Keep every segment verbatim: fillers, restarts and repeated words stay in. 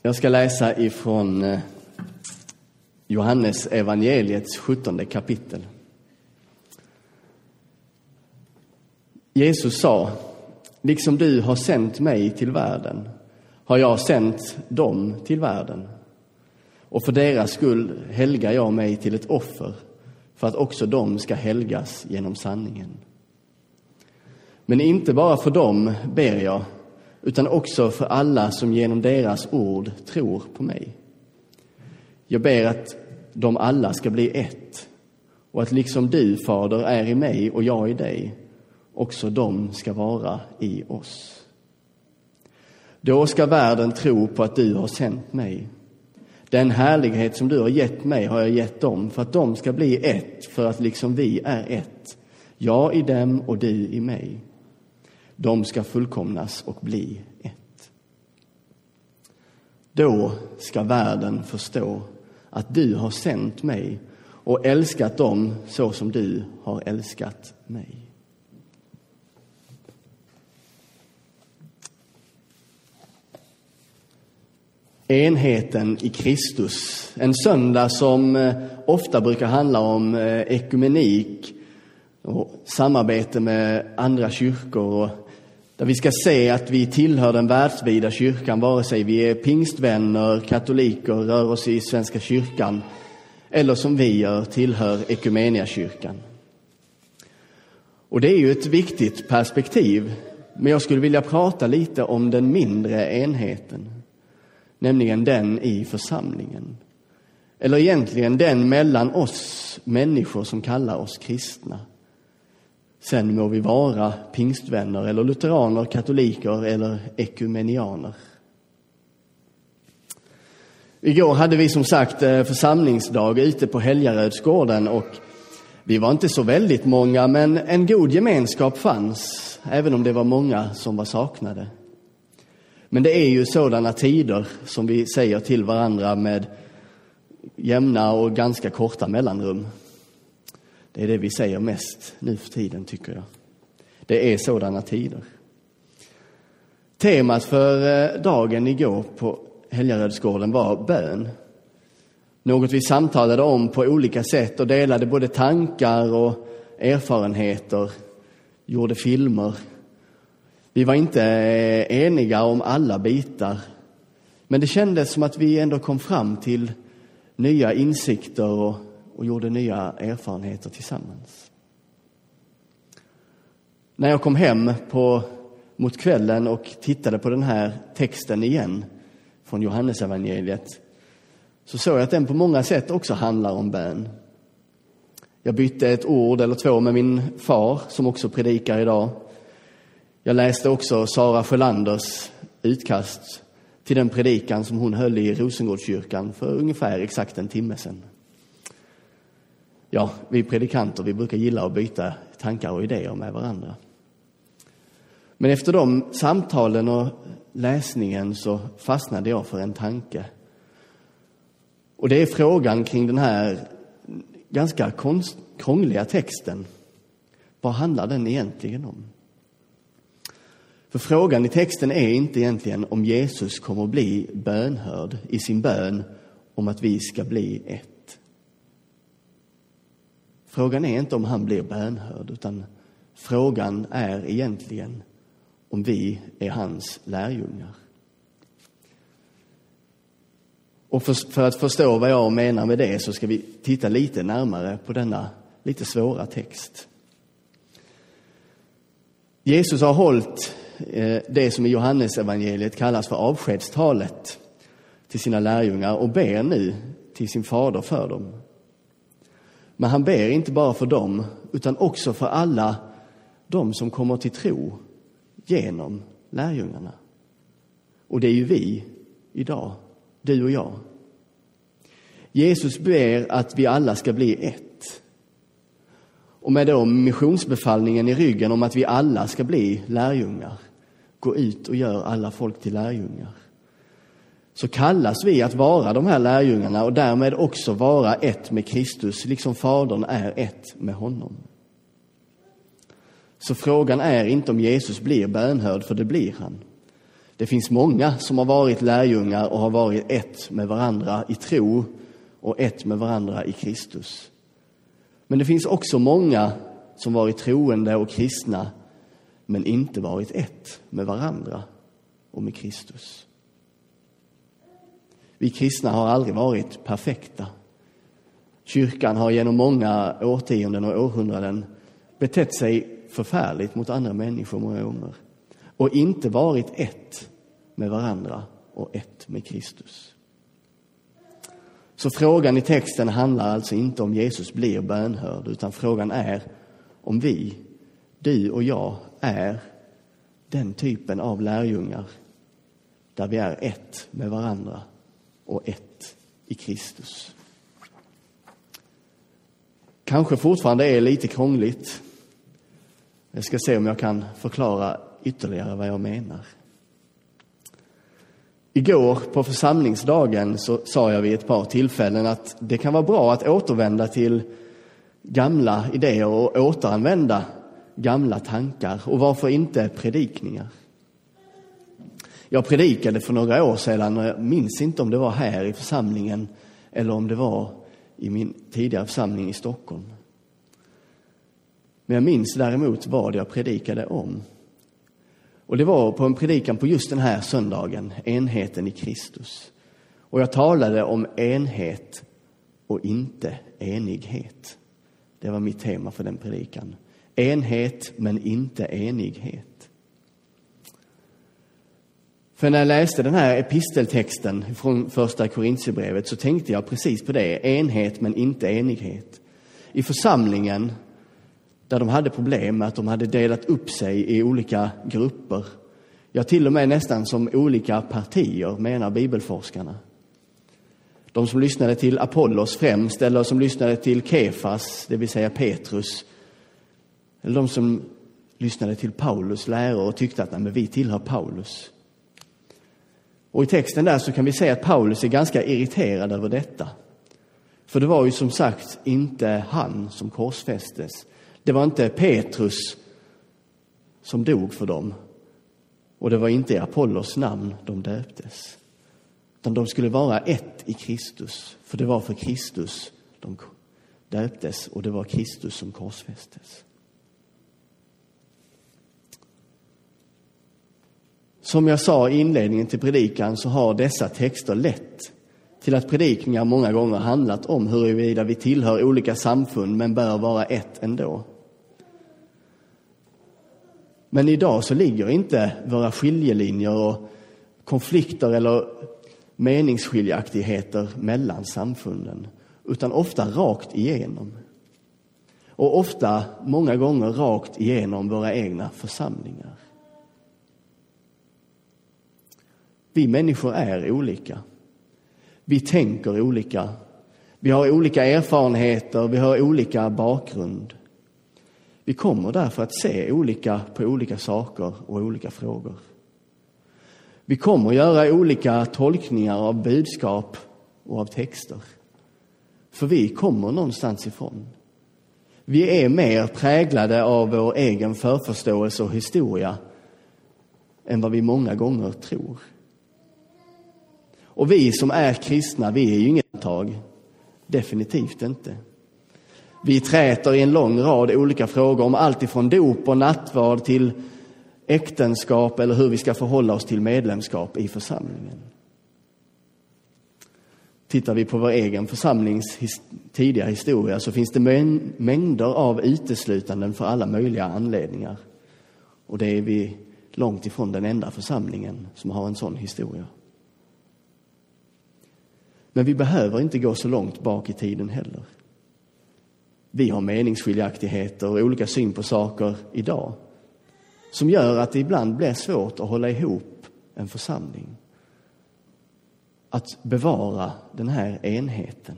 Jag ska läsa ifrån Johannes evangeliets sjuttonde kapitel. Jesus sa: liksom du har sänt mig till världen har jag sänt dem till världen. Och för deras skull helgar jag mig till ett offer, för att också de ska helgas genom sanningen. Men inte bara för dem ber jag, utan också för alla som genom deras ord tror på mig. Jag ber att de alla ska bli ett, och att liksom du, Fader, är i mig och jag i dig, också de ska vara i oss. Då ska världen tro på att du har sänt mig. Den härlighet som du har gett mig har jag gett dem, för att de ska bli ett, för att liksom vi är ett, jag i dem och du i mig. De ska fullkomnas och bli ett. Då ska världen förstå att du har sänt mig och älskat dem så som du har älskat mig. Enheten i Kristus. En söndag som ofta brukar handla om ekumenik och samarbete med andra kyrkor, och där vi ska se att vi tillhör den världsvida kyrkan, vare sig vi är pingstvänner, katoliker, rör oss i Svenska kyrkan, eller som vi gör tillhör Ekumeniakyrkan. Och det är ju ett viktigt perspektiv, men jag skulle vilja prata lite om den mindre enheten, nämligen den i församlingen. Eller egentligen den mellan oss människor som kallar oss kristna. Sen må vi vara pingstvänner eller lutheraner, katoliker eller ekumenianer. Igår hade vi som sagt församlingsdag ute på Helgarödsgården, och vi var inte så väldigt många, men en god gemenskap fanns, även om det var många som var saknade. Men det är ju sådana tider som vi säger till varandra med jämna och ganska korta mellanrum. Det är det vi säger mest nu för tiden, tycker jag. Det är sådana tider. Temat för dagen igår på Helgarödsgården var bön. Något vi samtalade om på olika sätt och delade både tankar och erfarenheter, gjorde filmer. Vi var inte eniga om alla bitar, men det kändes som att vi ändå kom fram till nya insikter och, och gjorde nya erfarenheter tillsammans. När jag kom hem på, mot kvällen och tittade på den här texten igen från Johannes evangeliet, så såg jag att den på många sätt också handlar om bön. Jag bytte ett ord eller två med min far, som också predikar idag. Jag läste också Sara Sjölanders utkast till den predikan som hon höll i Rosengårdskyrkan för ungefär exakt en timme sedan. Ja, vi predikanter, vi brukar gilla att byta tankar och idéer med varandra. Men efter de samtalen och läsningen så fastnade jag för en tanke. Och det är frågan kring den här ganska konst, krångliga texten. Vad handlar den egentligen om? För frågan i texten är inte egentligen om Jesus kommer att bli bönhörd i sin bön om att vi ska bli ett. Frågan är inte om han blir bönhörd, utan frågan är egentligen om vi är hans lärjungar. Och för, för att förstå vad jag menar med det så ska vi titta lite närmare på denna lite svåra text. Jesus har hållit det som i Johannes evangeliet kallas för avskedstalet till sina lärjungar och ber nu till sin fader för dem. Men han ber inte bara för dem, utan också för alla de som kommer till tro genom lärjungarna. Och det är ju vi idag, du och jag. Jesus ber att vi alla ska bli ett. Och med då missionsbefallningen i ryggen om att vi alla ska bli lärjungar, gå ut och gör alla folk till lärjungar, så kallas vi att vara de här lärjungarna och därmed också vara ett med Kristus, liksom Fadern är ett med honom. Så frågan är inte om Jesus blir bönhörd, för det blir han. Det finns många som har varit lärjungar och har varit ett med varandra i tro och ett med varandra i Kristus. Men det finns också många som varit troende och kristna men inte varit ett med varandra och med Kristus. Vi kristna har aldrig varit perfekta. Kyrkan har genom många årtionden och århundraden betett sig förfärligt mot andra människor många gånger och inte varit ett med varandra och ett med Kristus. Så frågan i texten handlar alltså inte om Jesus blir bönhörd, utan frågan är om vi, du och jag, är den typen av lärjungar där vi är ett med varandra och ett i Kristus. Kanske fortfarande är lite krångligt. Jag ska se om jag kan förklara ytterligare vad jag menar. Igår på församlingsdagen så sa jag vid ett par tillfällen att det kan vara bra att återvända till gamla idéer och återanvända gamla tankar. Och varför inte predikningar? Jag predikade för några år sedan och jag minns inte om det var här i församlingen eller om det var i min tidigare församling i Stockholm. Men jag minns däremot vad jag predikade om. Och det var på en predikan på just den här söndagen, enheten i Kristus. Och jag talade om enhet och inte enighet. Det var mitt tema för den predikan. Enhet men inte enighet. För när jag läste den här episteltexten från första Korintierbrevet så tänkte jag precis på det. Enhet men inte enighet. I församlingen där de hade problem med att de hade delat upp sig i olika grupper. Ja, till och med nästan som olika partier, menar bibelforskarna. De som lyssnade till Apollos främst, eller som lyssnade till Kefas, det vill säga Petrus. Eller de som lyssnade till Paulus lärare och tyckte att nej, men vi tillhör Paulus. Och i texten där så kan vi se att Paulus är ganska irriterad över detta. För det var ju som sagt inte han som korsfästes. Det var inte Petrus som dog för dem. Och det var inte i Apollos namn de döptes. Utan de skulle vara ett i Kristus. För det var för Kristus de döptes och det var Kristus som korsfästes. Som jag sa i inledningen till predikan så har dessa texter lett till att predikningar många gånger handlat om huruvida vi tillhör olika samfund men bör vara ett ändå. Men idag så ligger inte våra skiljelinjer och konflikter eller meningsskiljaktigheter mellan samfunden, utan ofta rakt igenom. Och ofta, många gånger, rakt igenom våra egna församlingar. Vi människor är olika. Vi tänker olika. Vi har olika erfarenheter, vi har olika bakgrund. Vi kommer därför att se olika på olika saker och olika frågor. Vi kommer göra olika tolkningar av budskap och av texter. För vi kommer någonstans ifrån. Vi är mer präglade av vår egen förförståelse och historia än vad vi många gånger tror. Och vi som är kristna, vi är ju inget undantag. Definitivt inte. Vi träter i en lång rad olika frågor om allt ifrån dop och nattvard till äktenskap eller hur vi ska förhålla oss till medlemskap i församlingen. Tittar vi på vår egen församlings his- tidiga historia så finns det mäng- mängder av uteslutanden för alla möjliga anledningar. Och det är vi långt ifrån den enda församlingen som har en sån historia. Men vi behöver inte gå så långt bak i tiden heller. Vi har meningsskiljaktigheter och olika syn på saker idag som gör att det ibland blir svårt att hålla ihop en församling. Att bevara den här enheten.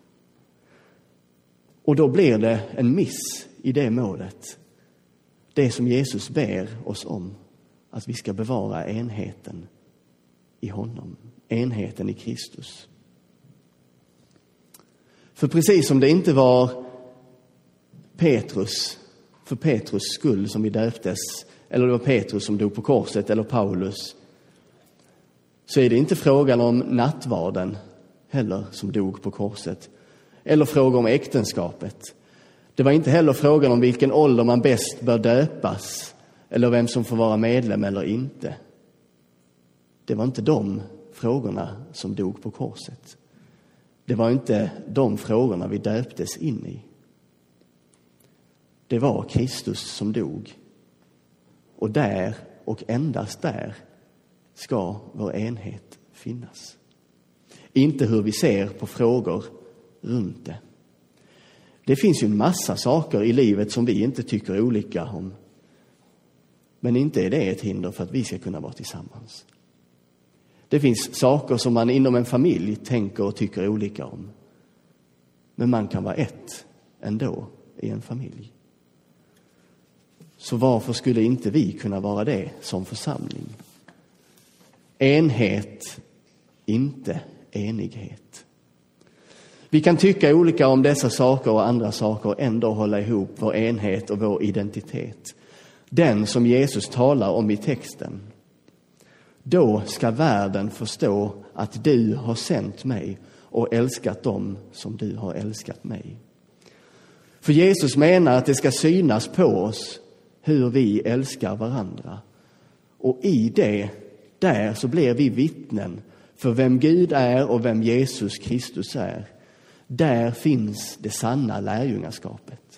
Och då blir det en miss i det målet. Det som Jesus ber oss om. Att vi ska bevara enheten i honom. Enheten i Kristus. För precis som det inte var Petrus, för Petrus skull som vi döptes, eller det var Petrus som dog på korset, eller Paulus, så är det inte frågan om nattvarden heller som dog på korset. Eller fråga om äktenskapet. Det var inte heller frågan om vilken ålder man bäst bör döpas. Eller vem som får vara medlem eller inte. Det var inte de frågorna som dog på korset. Det var inte de frågorna vi döptes in i. Det var Kristus som dog. Och där och endast där ska vår enhet finnas. Inte hur vi ser på frågor runt det. Det finns ju en massa saker i livet som vi inte tycker olika om. Men inte är det ett hinder för att vi ska kunna vara tillsammans. Det finns saker som man inom en familj tänker och tycker olika om. Men man kan vara ett ändå i en familj. Så varför skulle inte vi kunna vara det som församling? Enhet, inte enighet. Vi kan tycka olika om dessa saker och andra saker och ändå hålla ihop vår enhet och vår identitet. Den som Jesus talar om i texten. Då ska världen förstå att du har sänt mig och älskat dem som du har älskat mig. För Jesus menar att det ska synas på oss hur vi älskar varandra. Och i det, där så blir vi vittnen för vem Gud är och vem Jesus Kristus är. Där finns det sanna lärjungaskapet.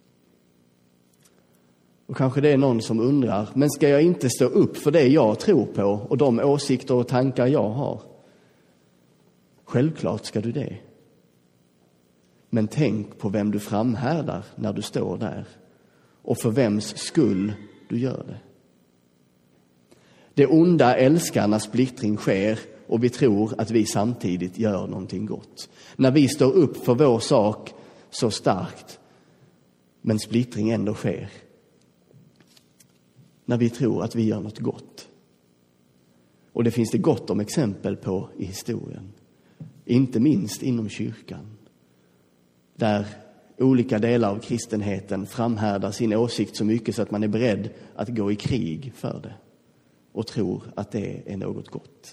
Och kanske det är någon som undrar, men ska jag inte stå upp för det jag tror på och de åsikter och tankar jag har? Självklart ska du det. Men tänk på vem du framhärdar när du står där och för vems skull du gör det. Det onda älskar när splittring sker och vi tror att vi samtidigt gör någonting gott. När vi står upp för vår sak så starkt, men splittring ändå sker. När vi tror att vi gör något gott. Och det finns det gott om exempel på i historien. Inte minst inom kyrkan. Där olika delar av kristenheten framhärdar sin åsikt så mycket så att man är beredd att gå i krig för det. Och tror att det är något gott.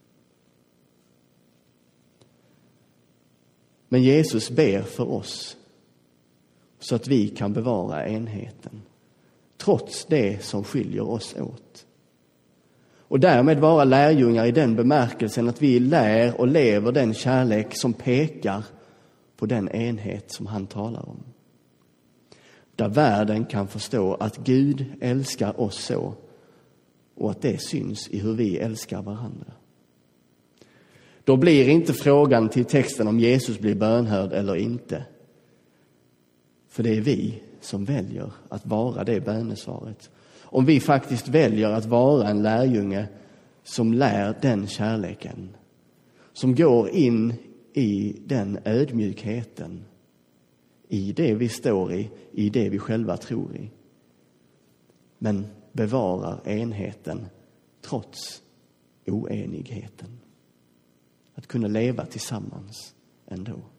Men Jesus ber för oss så att vi kan bevara enheten. Trots det som skiljer oss åt. Och därmed vara lärjungar i den bemärkelsen att vi lär och lever den kärlek som pekar på den enhet som han talar om. Där världen kan förstå att Gud älskar oss så och att det syns i hur vi älskar varandra. Då blir inte frågan till texten om Jesus blir bönhörd eller inte. För det är vi som väljer att vara det bönesvaret. Om vi faktiskt väljer att vara en lärjunge som lär den kärleken. Som går in i den ödmjukheten. I det vi står i, i det vi själva tror i. Men bevarar enheten trots oenigheten. Att kunna leva tillsammans ändå.